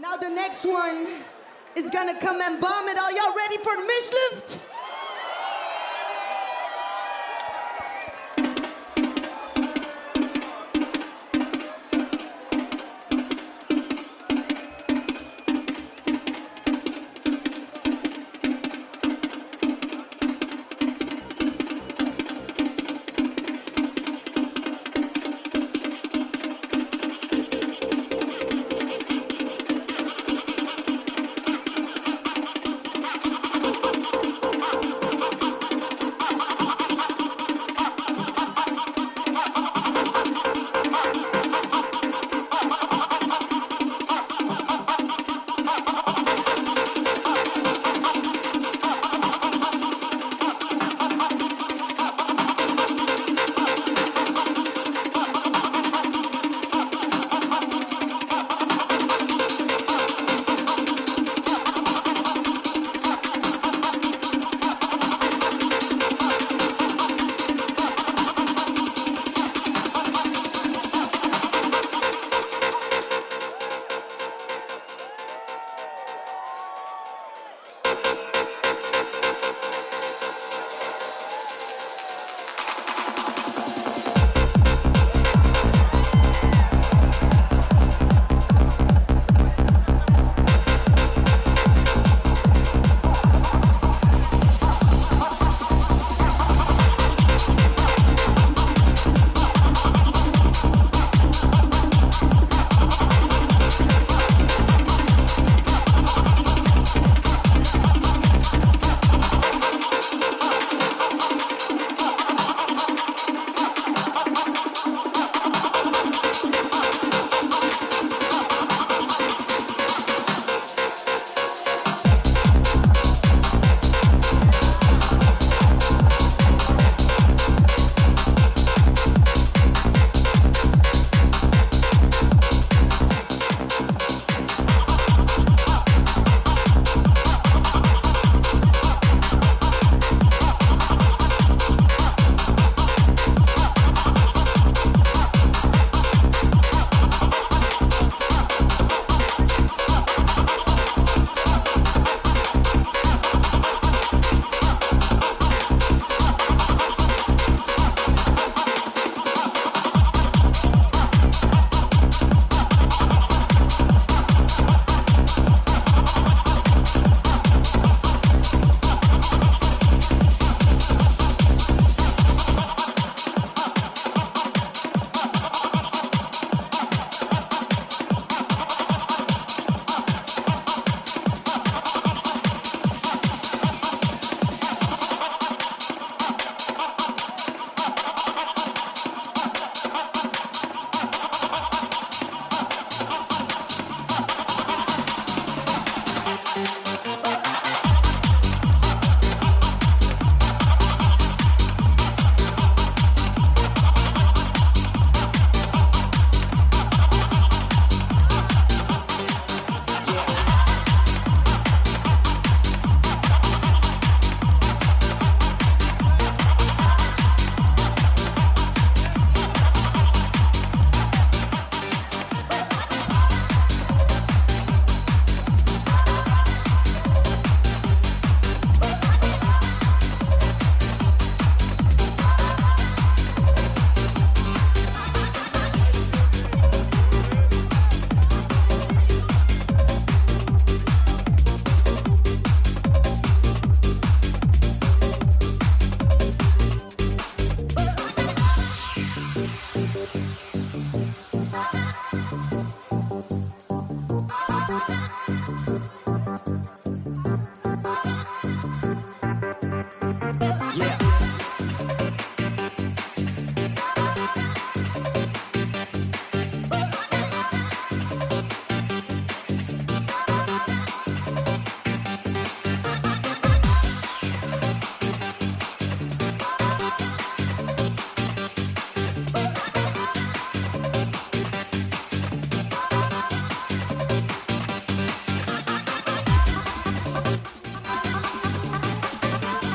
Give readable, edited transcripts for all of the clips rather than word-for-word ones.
Now the next one is gonna come and bomb it. Are y'all ready for Mishlift?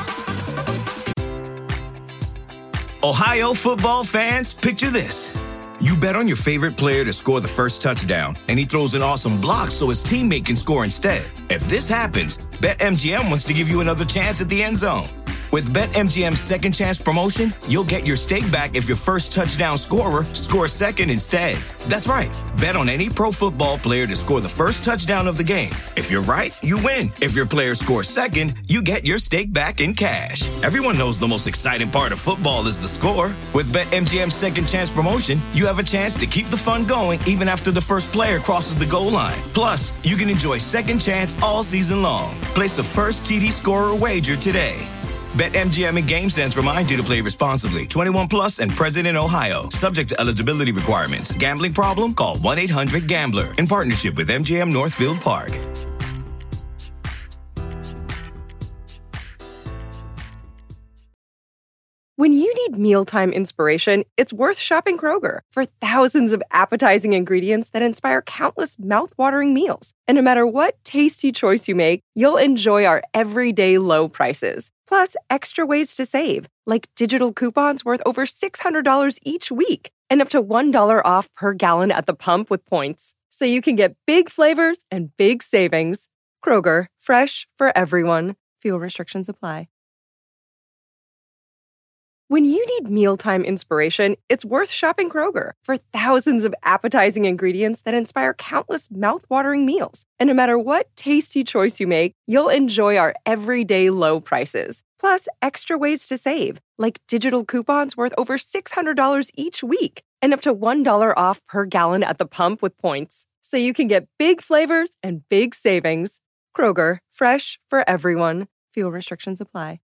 Ohio football fans, picture this. You bet on your favorite player to score the first touchdown, and he throws an awesome block so his teammate can score instead. If this happens, BetMGM wants to give you another chance at the end zone. With BetMGM's second chance promotion, you'll get your stake back if your first touchdown scorer scores second instead. That's right. Bet on any pro football player to score the first touchdown of the game. If you're right, you win. If your player scores second, you get your stake back in cash. Everyone knows the most exciting part of football is the score. With BetMGM's second chance promotion, you have a chance to keep the fun going even after the first player crosses the goal line. Plus, you can enjoy second chance all season long. Place a first TD scorer wager today. BetMGM and GameSense remind you to play responsibly. 21 plus and present in Ohio. Subject to eligibility requirements. Gambling problem? Call 1-800-GAMBLER. In partnership with MGM Northfield Park. When you need mealtime inspiration, it's worth shopping Kroger for thousands of appetizing ingredients that inspire countless mouth-watering meals. And no matter what tasty choice you make, you'll enjoy our everyday low prices. Plus, extra ways to save, like digital coupons worth over $600 each week and up to $1 off per gallon at the pump with points. So you can get big flavors and big savings. Kroger, fresh for everyone. Fuel restrictions apply. When you need mealtime inspiration, it's worth shopping Kroger for thousands of appetizing ingredients that inspire countless mouth-watering meals. And no matter what tasty choice you make, you'll enjoy our everyday low prices. Plus, extra ways to save, like digital coupons worth over $600 each week and up to $1 off per gallon at the pump with points. So you can get big flavors and big savings. Kroger, fresh for everyone. Fuel restrictions apply.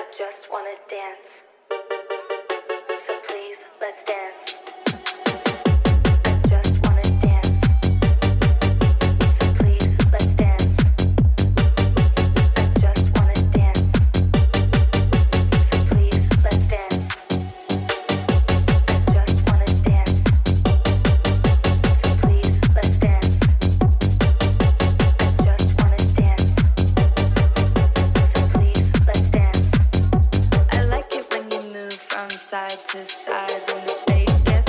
just wanna dance. So please, let's dance. I just wanna dance. So please, let's dance. I just wanna dance. So please, let's dance. I just wanna dance. So please, let's dance. I just wanna dance. So please, let's dance. I like it when you move from side to side when the bass gets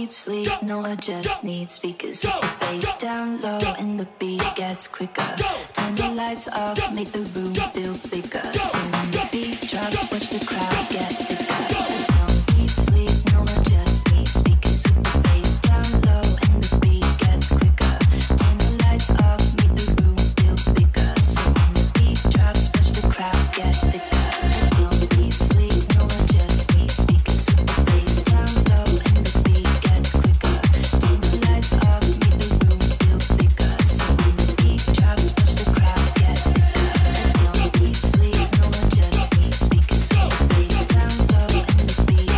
need sleep, no, I just need speakers with the bass down low and the beat gets quicker. Turn the lights off, make the room feel bigger. So when the beat drops, watch the crowd get bigger. I don't need sleep, no, I just need speakers with the bass down low and the beat gets quicker. Turn the lights off, make the room feel bigger. So when the beat drops, watch the crowd get bigger. I don't need sleep, no, I just need speakers with the bass down low and the beat gets quicker. Turn the lights off, make the room feel bigger. So when the beat drops, watch the crowd get bigger. I don't need sleep, no, I just need speakers with the bass down low and the beat.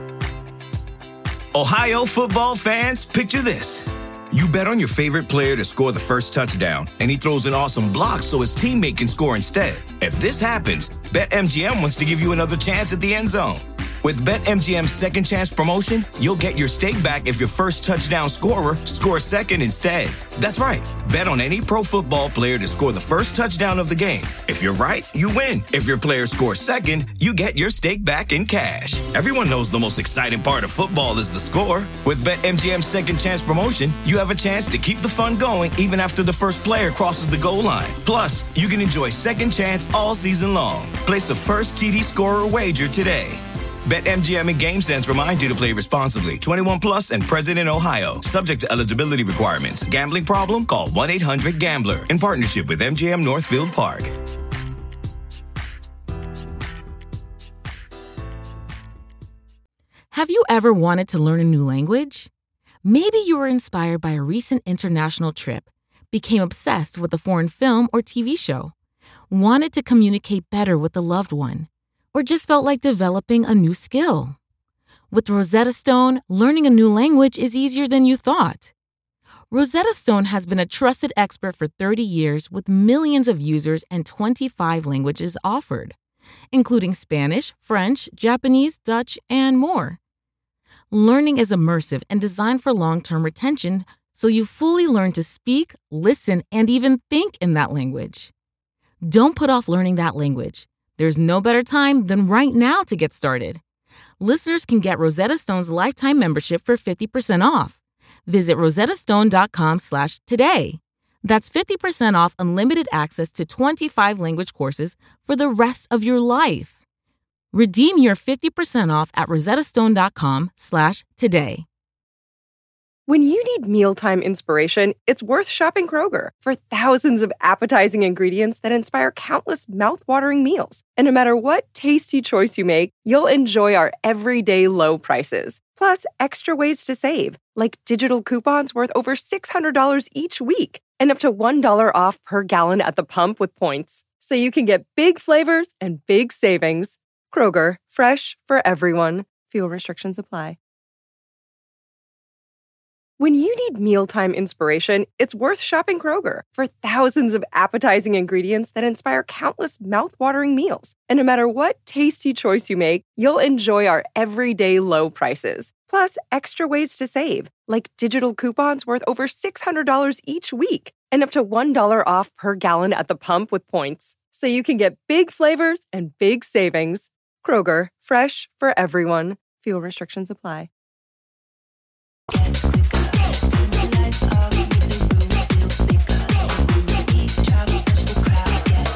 Ohio football fans, picture this. You bet on your favorite player to score the first touchdown, and he throws an awesome block so his teammate can score instead. If this happens, BetMGM wants to give you another chance at the end zone. With BetMGM's second chance promotion, you'll get your stake back if your first touchdown scorer scores second instead. That's right. Bet on any pro football player to score the first touchdown of the game. If you're right, you win. If your player scores second, you get your stake back in cash. Everyone knows the most exciting part of football is the score. With BetMGM's second chance promotion, you have a chance to keep the fun going even after the first player crosses the goal line. Plus, you can enjoy second chance all season long. Place a first TD scorer wager today. BetMGM and GameSense remind you to play responsibly. 21 plus and present in Ohio. Subject to eligibility requirements. Gambling problem? Call 1-800-GAMBLER. In partnership with MGM Northfield Park. Have you ever wanted to learn a new language? Maybe you were inspired by a recent international trip, became obsessed with a foreign film or TV show, wanted to communicate better with a loved one, or just felt like developing a new skill. With Rosetta Stone, learning a new language is easier than you thought. Rosetta Stone has been a trusted expert for 30 years with millions of users and 25 languages offered, including Spanish, French, Japanese, Dutch, and more. Learning is immersive and designed for long-term retention, so you fully learn to speak, listen, and even think in that language. Don't put off learning that language. There's no better time than right now to get started. Listeners can get Rosetta Stone's lifetime membership for 50% off. Visit rosettastone.com/today. That's 50% off unlimited access to 25 language courses for the rest of your life. Redeem your 50% off at rosettastone.com/today. When you need mealtime inspiration, it's worth shopping Kroger for thousands of appetizing ingredients that inspire countless mouth-watering meals. And no matter what tasty choice you make, you'll enjoy our everyday low prices. Plus, extra ways to save, like digital coupons worth over $600 each week and up to $1 off per gallon at the pump with points. So you can get big flavors and big savings. Kroger, fresh for everyone. Fuel restrictions apply. When you need mealtime inspiration, it's worth shopping Kroger for thousands of appetizing ingredients that inspire countless mouth-watering meals. And no matter what tasty choice you make, you'll enjoy our everyday low prices. Plus, extra ways to save, like digital coupons worth over $600 each week and up to $1 off per gallon at the pump with points. So you can get big flavors and big savings. Kroger, fresh for everyone. Fuel restrictions apply. Gets quicker. Turn the lights off, make the room feel bigger. So when the beat drops, watch the crowd get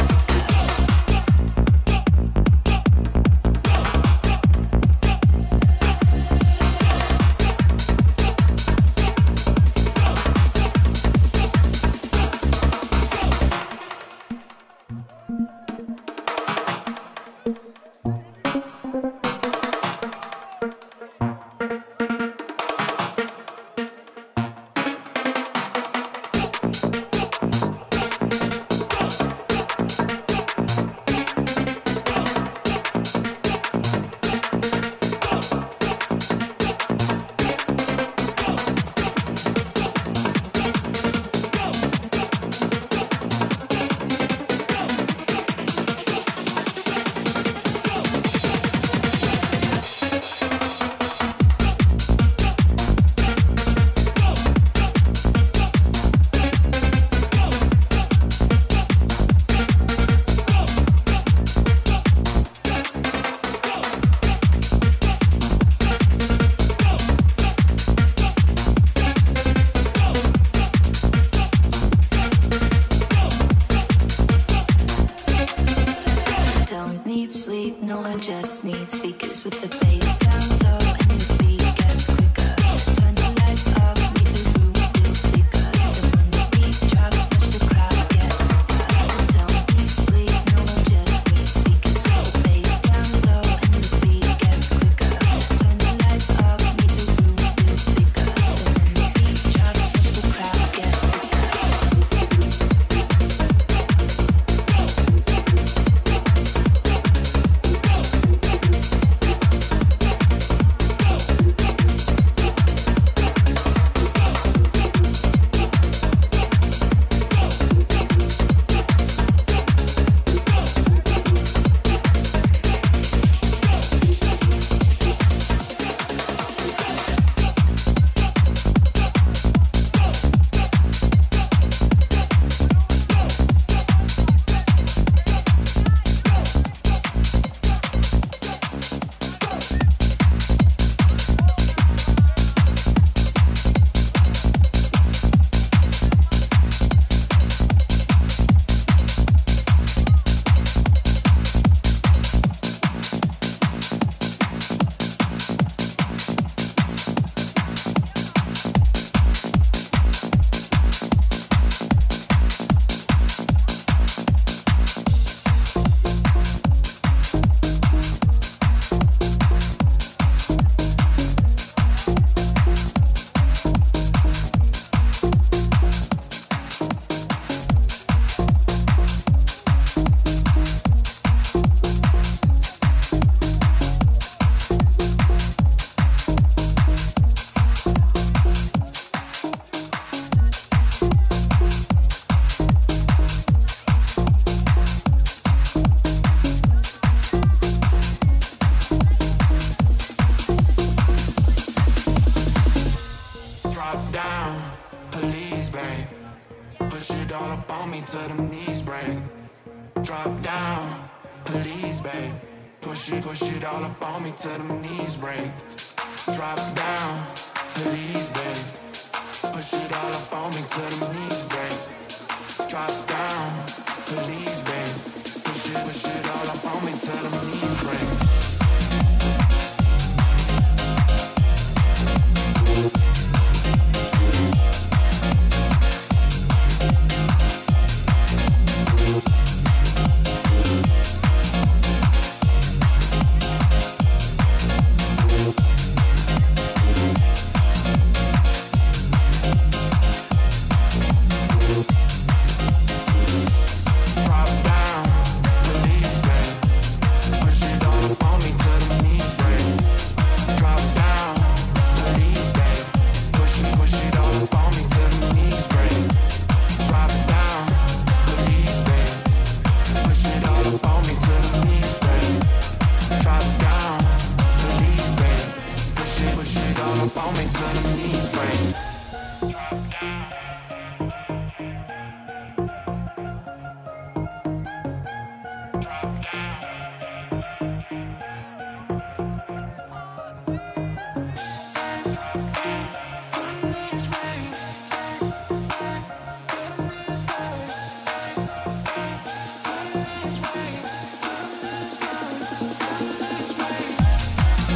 Drop down, please, babe. Push it all up on me till them knees break. Drop down, please, babe. Push it all up on me till them knees break. Drop down, please, babe. Push it all up on me till them knees break. Drop down, please, babe. Push it all up on me till them knees break.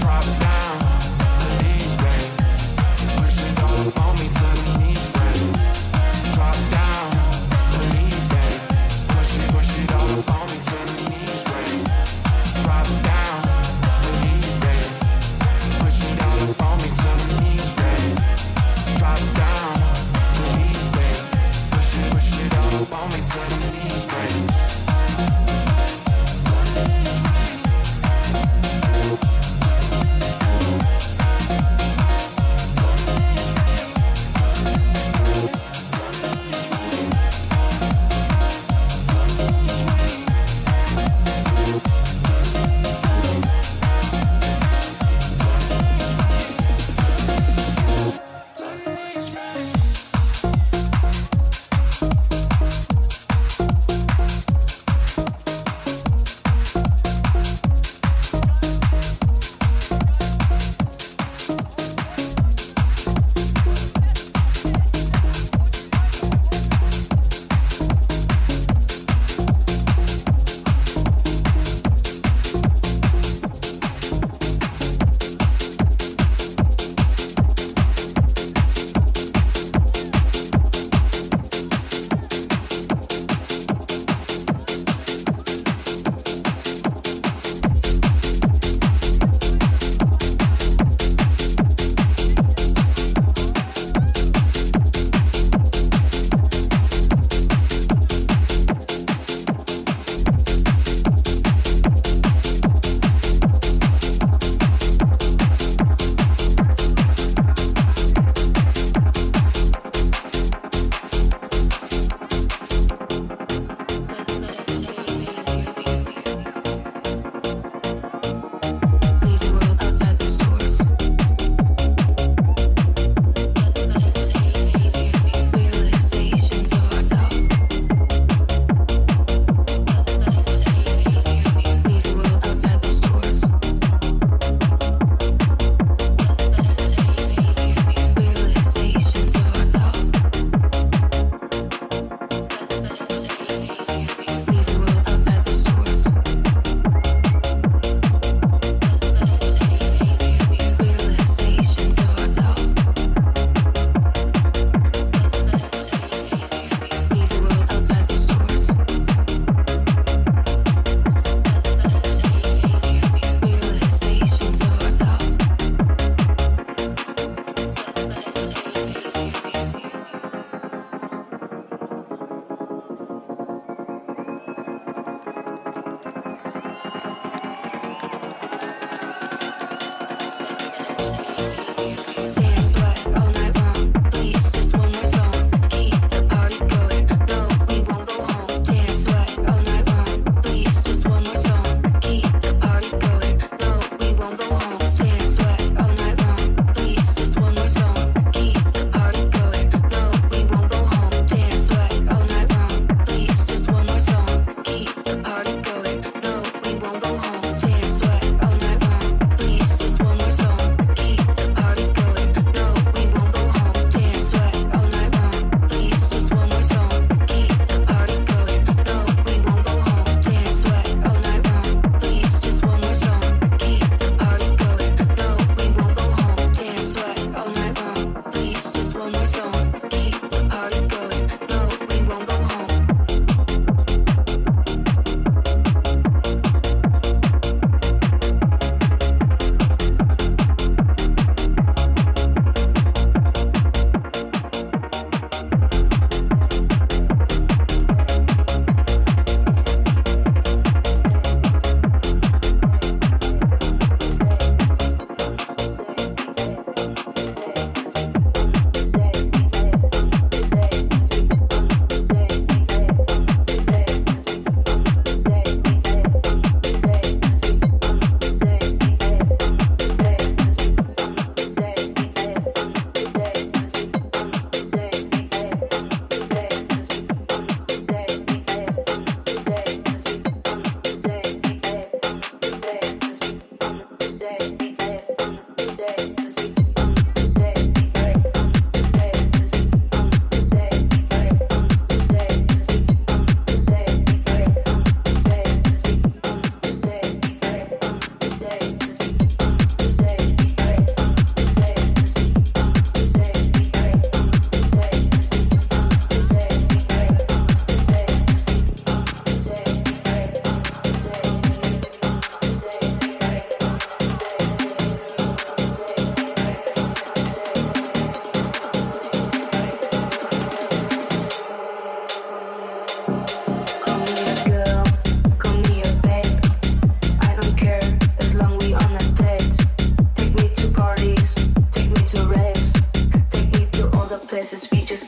Drop down, please, babe. Push it all up on me till the knees break.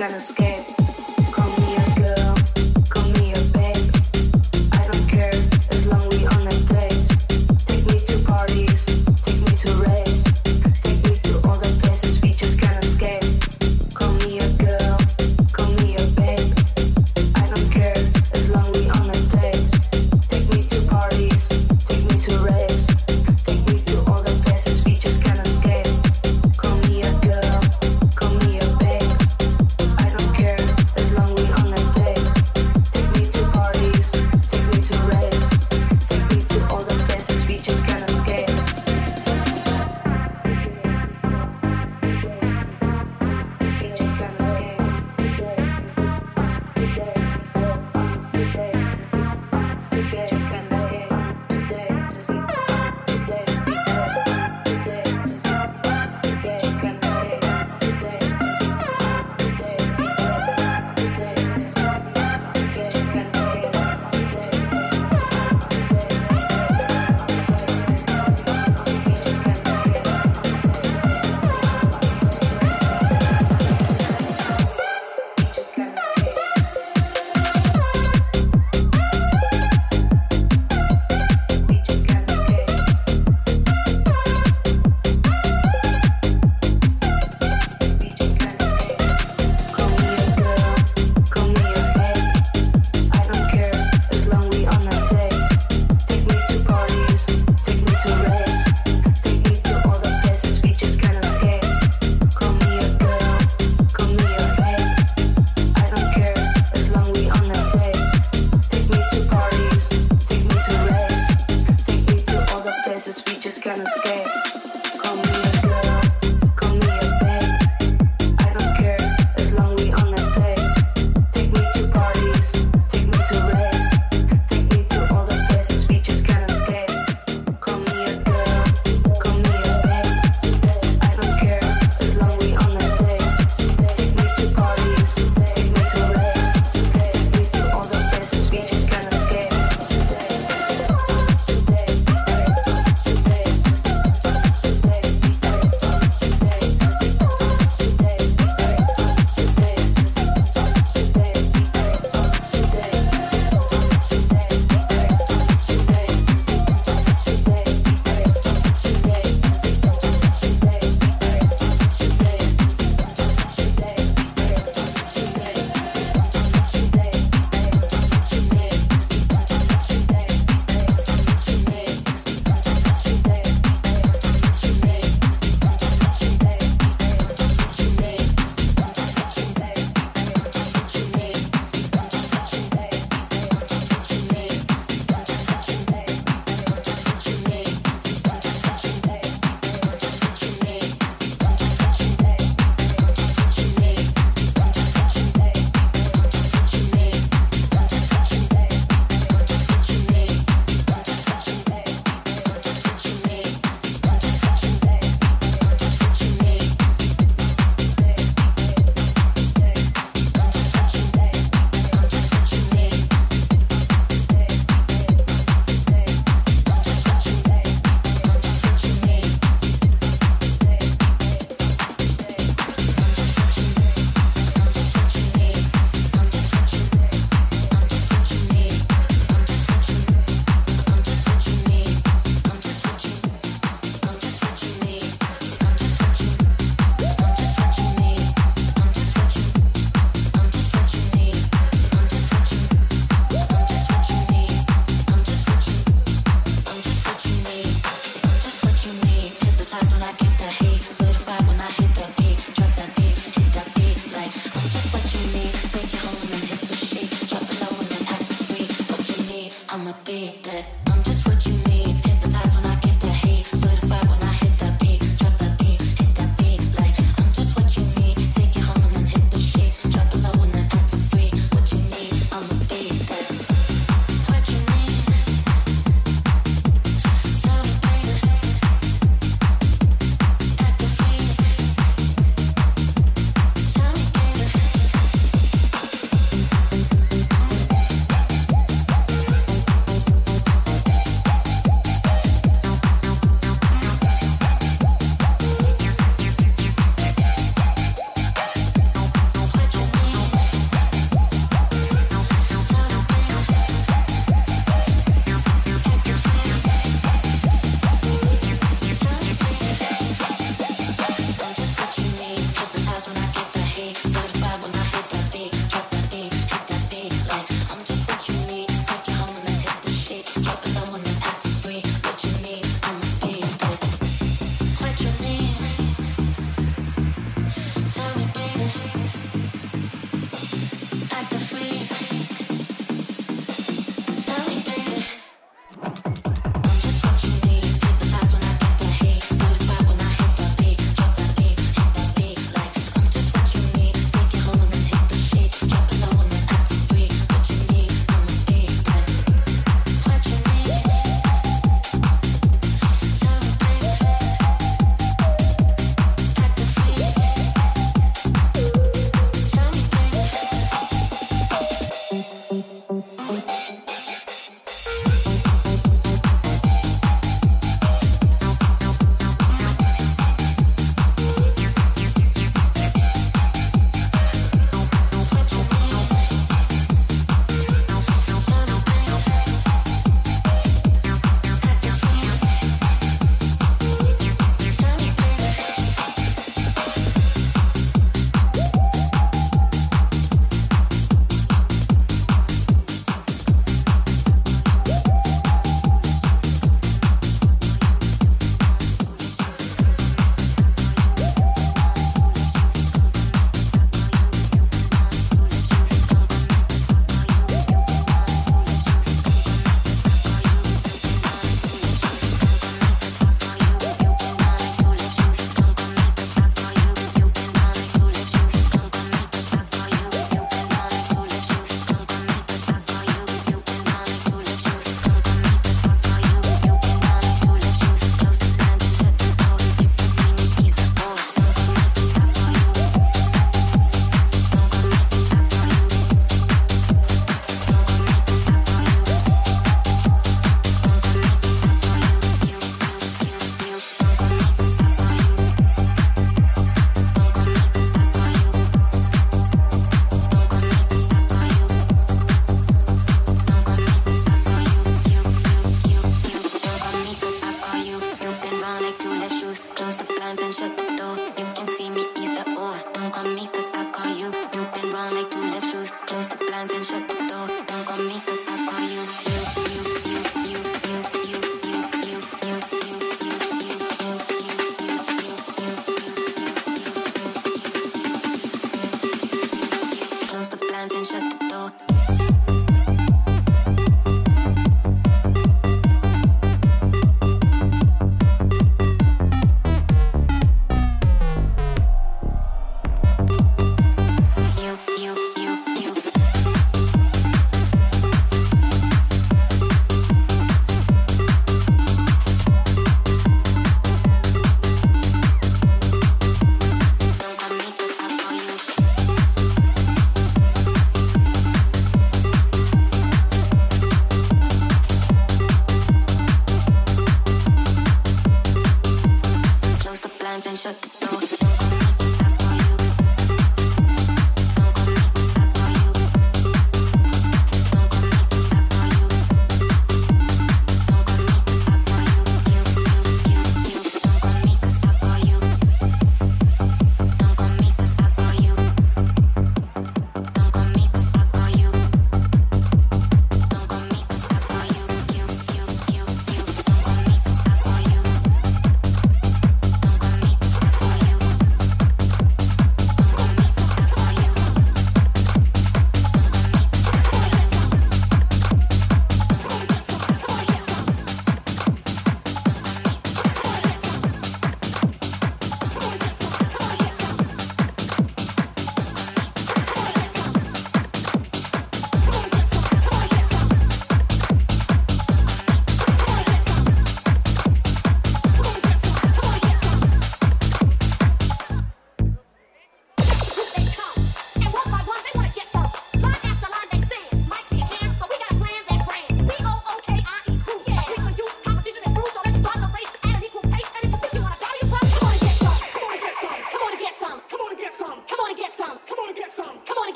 can't escape. Call me a girl, call me a babe. I don't care as long we on a date. Take me to parties, take me to raves. Take me to all the places we just can't escape. Call me a girl, call me a babe. I don't care as long we on a date. Take me to parties, take me to raves. Take me to all the places we just can't escape. Call me a girl, call me a babe. I don't care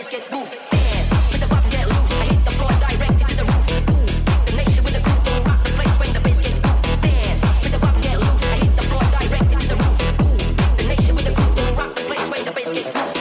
gets moved. Dance, with the vibes get loose. I hit the floor directed to the roof. Ooh, the nation with the grooves gon' rock the place when the bass gets moved. Dance, with the vibes get loose. I hit the floor directed to the roof. Ooh, the nation with the grooves gon' rock the place when the bass gets moved.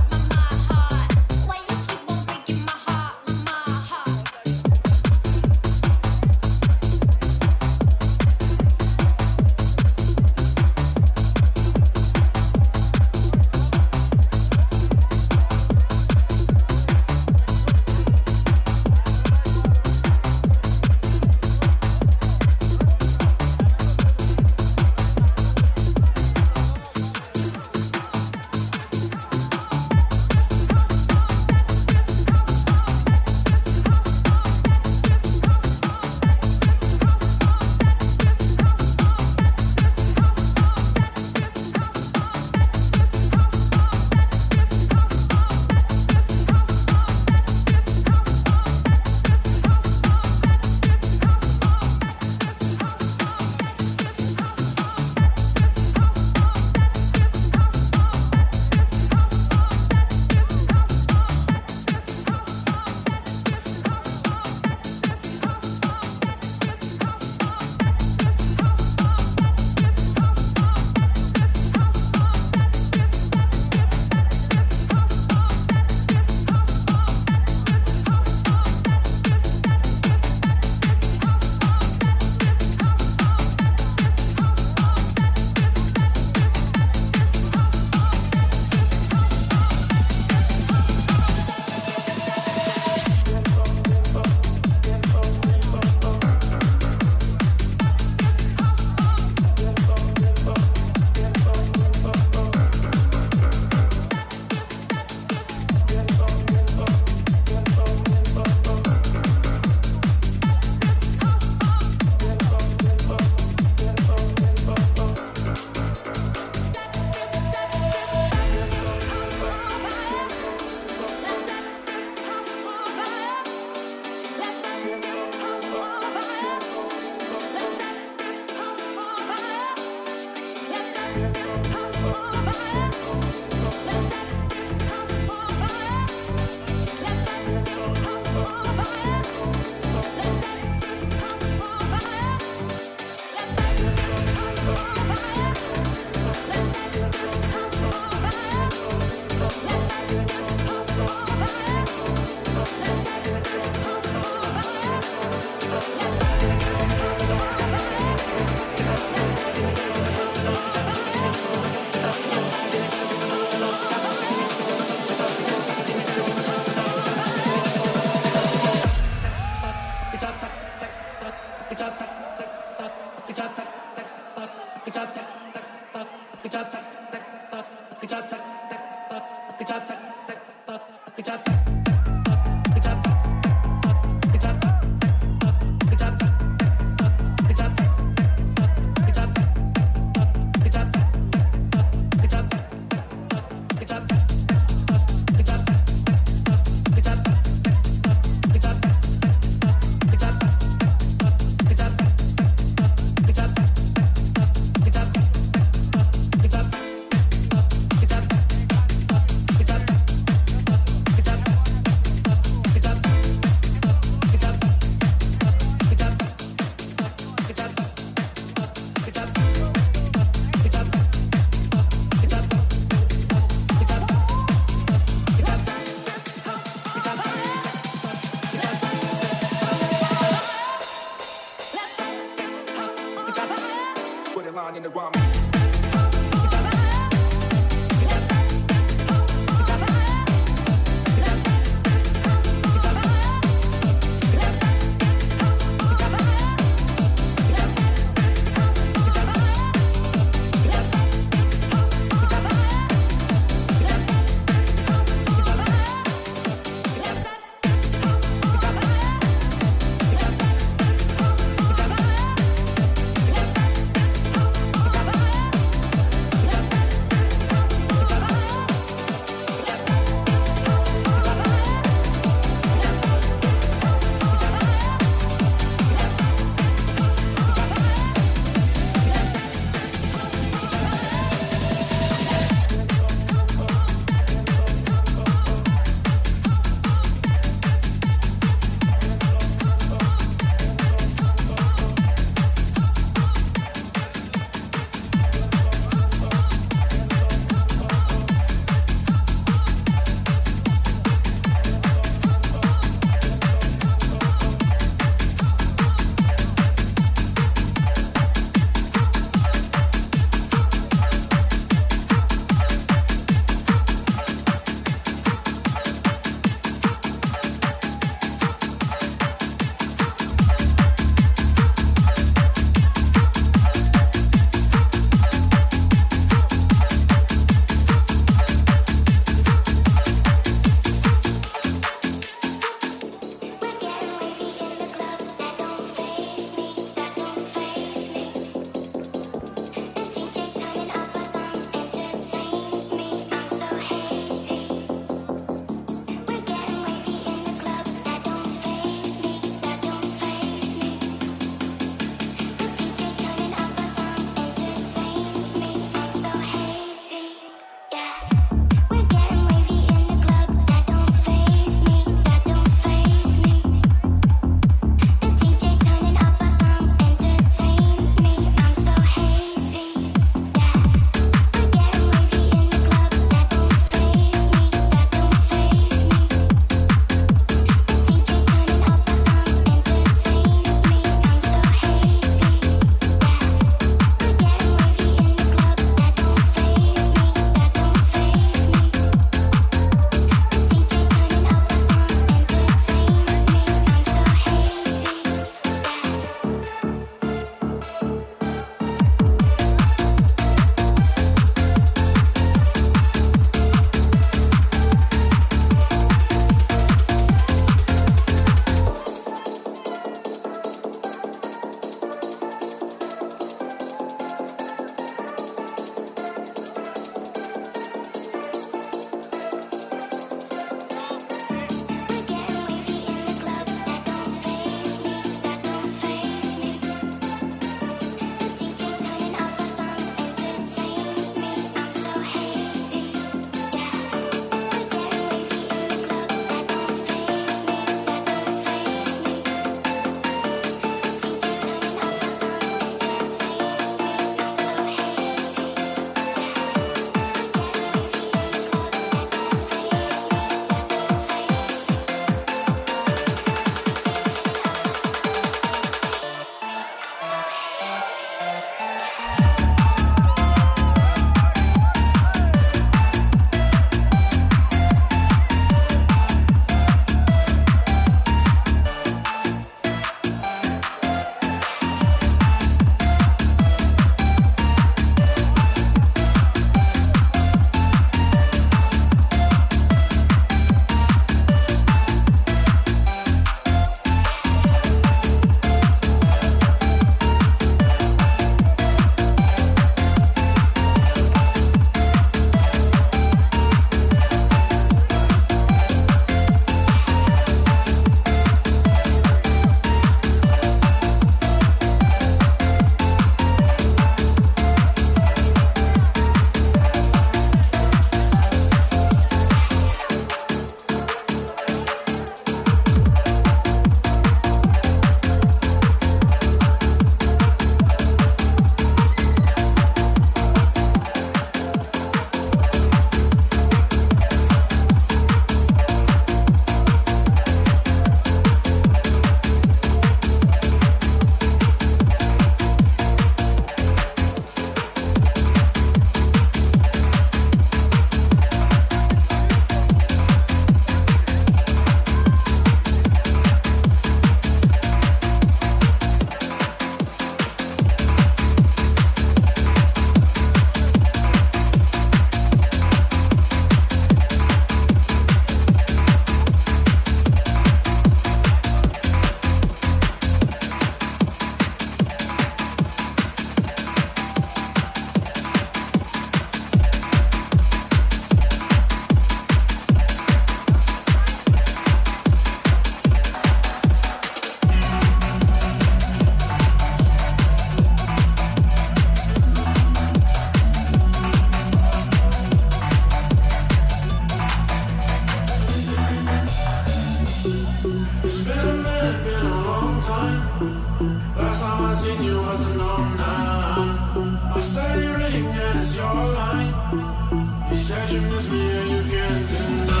cellular ring and it's your line. You said you miss me and you can't deny.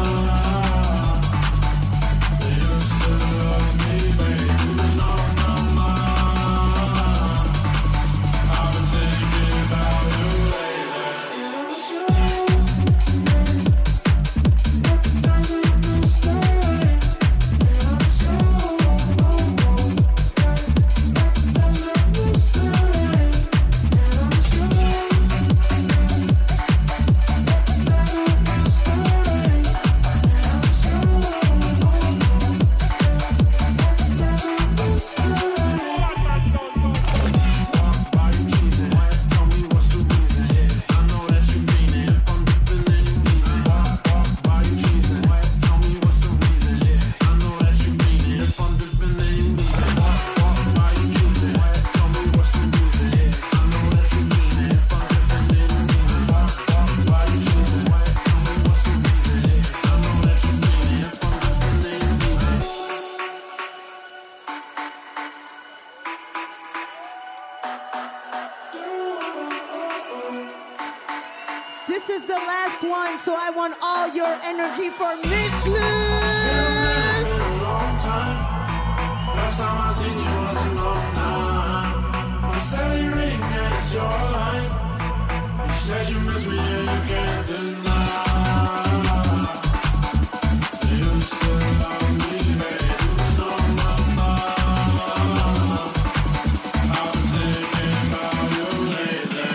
Do you still love me, baby? On my mind. I've been thinking about you lately. This is the last one, so I want all your energy for Michelin. Been a long time. Last time I seen you wasn't long now. My cellular ring and it's your line. You said you miss me and you can't deny. Do you still love me, baby? On my mind. I've been thinking about you lately.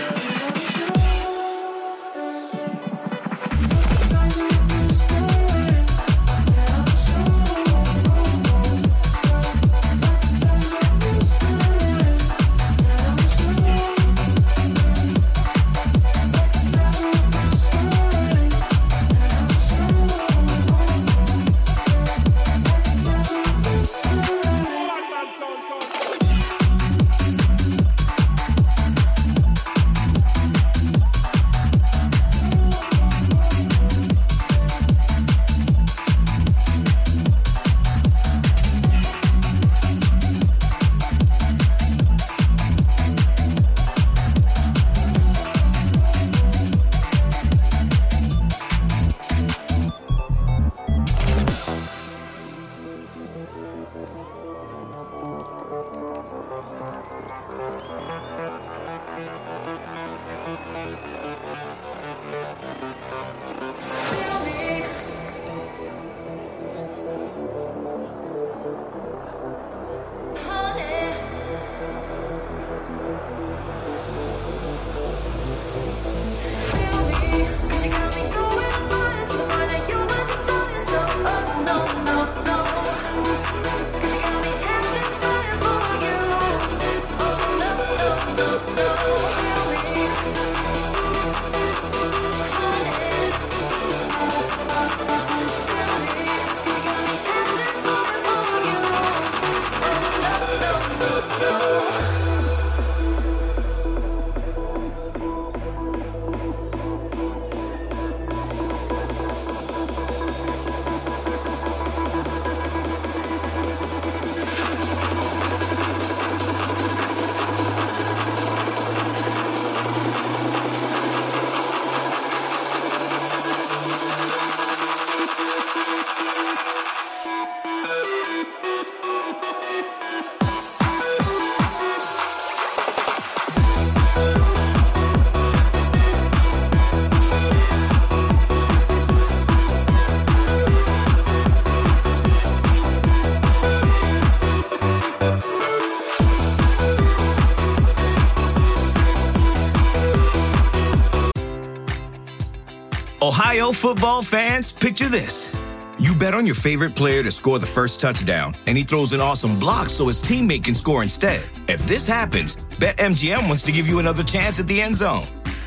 Ohio football fans, picture this. You bet on your favorite player to score the first touchdown, and he throws an awesome block so his teammate can score instead. If this happens, BetMGM wants to give you another chance at the end zone.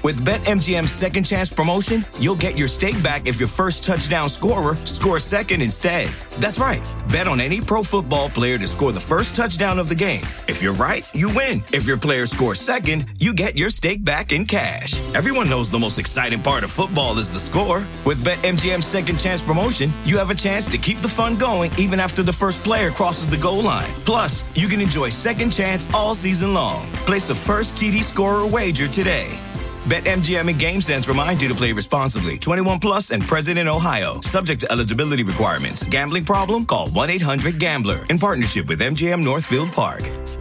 With BetMGM's second chance promotion, you'll get your stake back if your first touchdown scorer scores second instead. That's right. Bet on any pro football player to score the first touchdown of the game. If you're right, you win. If your player scores second, you get your stake back in cash. Everyone knows the most exciting part of football is the score. With BetMGM's second chance promotion, you have a chance to keep the fun going even after the first player crosses the goal line. Plus, you can enjoy second chance all season long. Place a first TD scorer wager today. BetMGM and GameSense remind you to play responsibly. 21 plus and present in Ohio. Subject to eligibility requirements. Gambling problem? Call 1-800-GAMBLER. In partnership with MGM Northfield Park.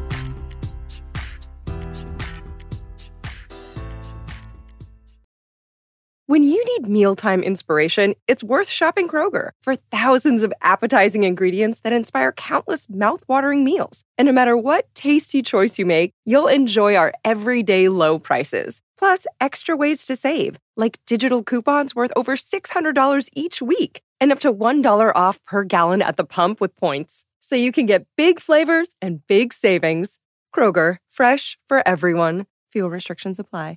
When you need mealtime inspiration, it's worth shopping Kroger for thousands of appetizing ingredients that inspire countless mouth-watering meals. And no matter what tasty choice you make, you'll enjoy our everyday low prices. Plus, extra ways to save, like digital coupons worth over $600 each week and up to $1 off per gallon at the pump with points. So you can get big flavors and big savings. Kroger, fresh for everyone. Fuel restrictions apply.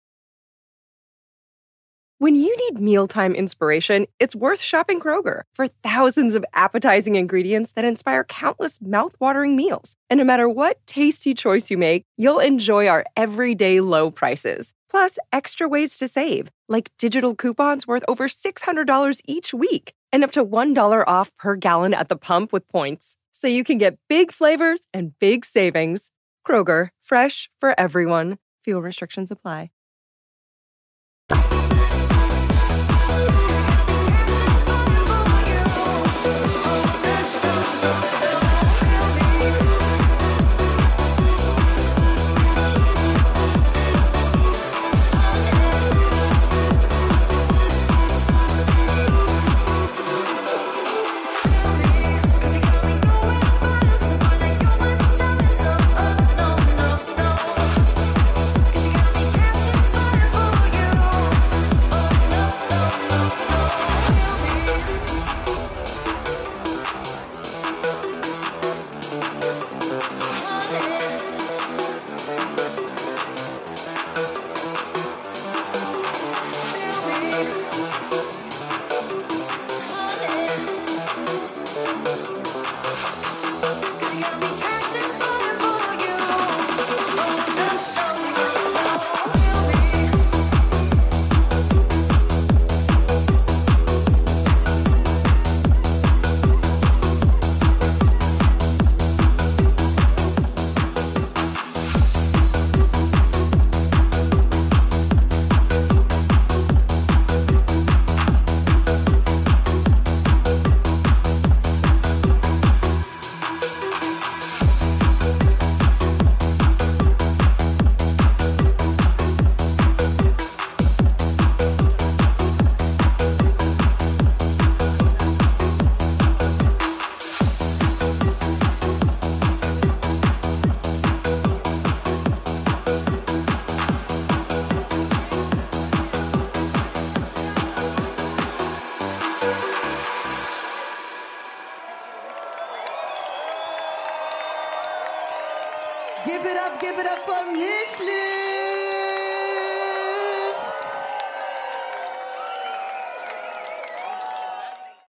When you need mealtime inspiration, it's worth shopping Kroger for thousands of appetizing ingredients that inspire countless mouth-watering meals. And no matter what tasty choice you make, you'll enjoy our everyday low prices. Plus, extra ways to save, like digital coupons worth over $600 each week and up to $1 off per gallon at the pump with points. So you can get big flavors and big savings. Kroger, fresh for everyone. Fuel restrictions apply. Give it up for Michelin!